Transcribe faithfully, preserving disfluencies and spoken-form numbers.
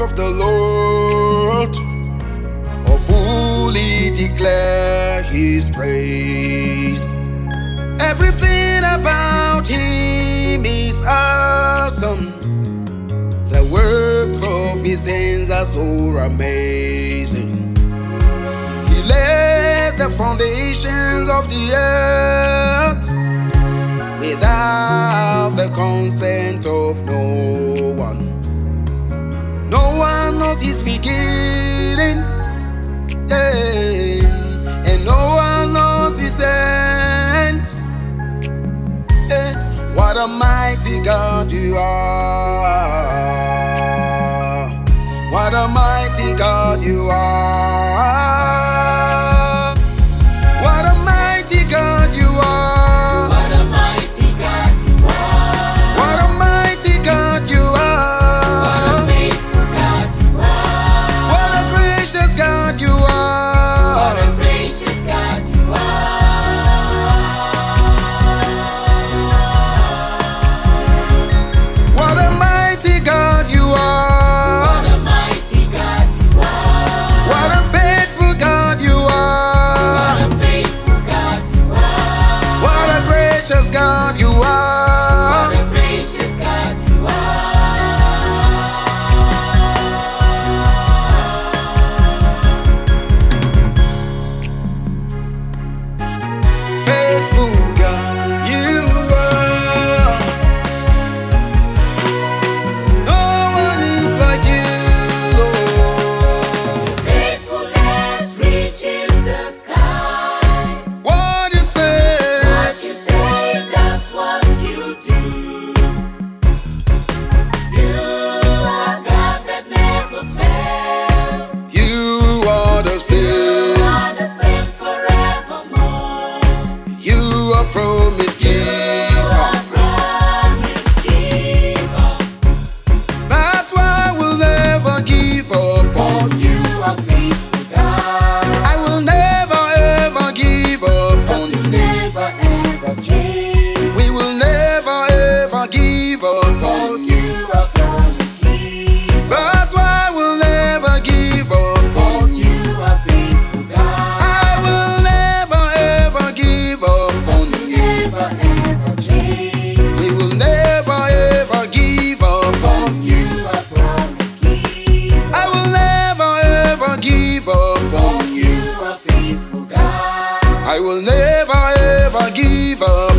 of the Lord, or fully declare His praise. Everything about Him is awesome. The works of His hands are so amazing. He laid the foundations of the earth without the consent of no one. No one knows His beginning, yeah, and no one knows His end. Yeah. What a mighty God you are! What a mighty God you are! What a mighty God you are! What a mighty God you are! What a mighty God you are! What a faithful God you are! What a gracious God you are! What a gracious God you are! What a mighty God you are! What a mighty God you are! What a faithful God you are! What a faithful God you are! What a gracious God you are! What a gracious God you are! Faithful God you are. No one is like you, Lord. Faithfulness reaches the skies. What you say, What you say, that's what you do. You are God that never fails. you are the You same. are the same forevermore. You are promise You keeper. are promise keeper. That's why we'll never give up on Cause you. you are faithful God. I will never ever give up Cause on you you. never ever change. We will never ever give up on Cause you. you are promise keeper. That's why we'll never give up on Cause you. you are faithful God. I will never ever give up on Cause you you. never ever change. We will never ever give up on Cause you. you are promise keeper. I will never ever give up on Cause you. you are faithful God. I will never ever give up